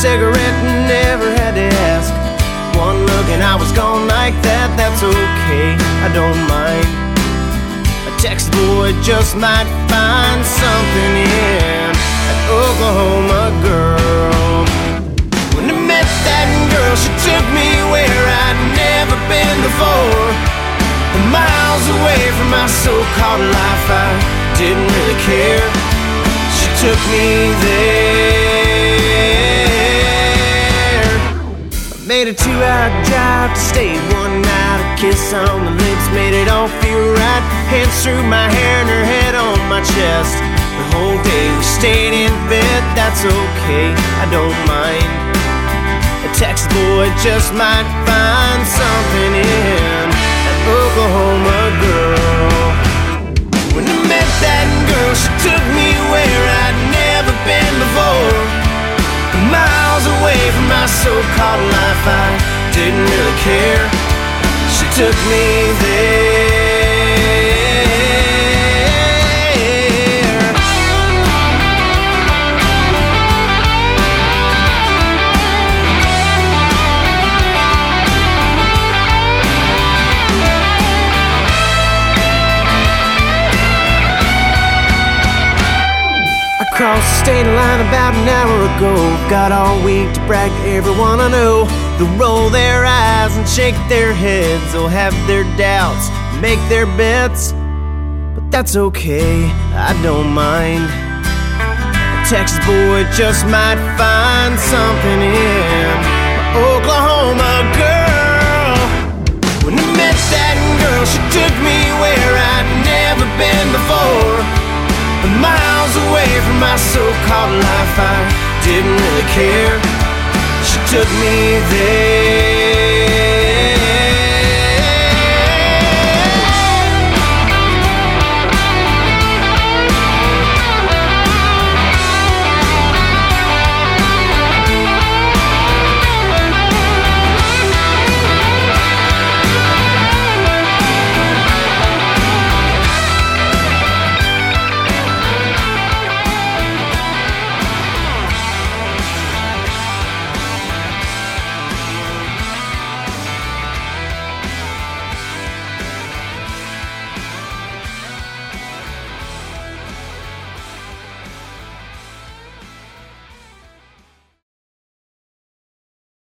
cigarette and never had to ask. One look and I was gone like that. That's okay, I don't mind. A Texas boy just might find something in an Oklahoma girl. When I met that girl, she took me where I'd never been before. Miles away from my so-called life, I didn't really care. She took me there. I made a 2-hour drive to stay one night. A kiss on the lips made it all feel right. Hands through my hair and her head on my chest. The whole day we stayed in bed. That's okay, I don't mind. A Texas boy just might find something in an Oklahoma girl. When I met that girl, she took me where I'd never been before. Miles away from my so-called life, I didn't really care. She took me there. Crossed the state line about an hour ago. Got all week to brag to everyone I know. They'll roll their eyes and shake their heads. They'll have their doubts, make their bets, but that's okay, I don't mind. A Texas boy just might find something in my Oklahoma girl. When I met that girl, she took me where I'd never been before. Miles away from my so-called life, I didn't really care. She took me there.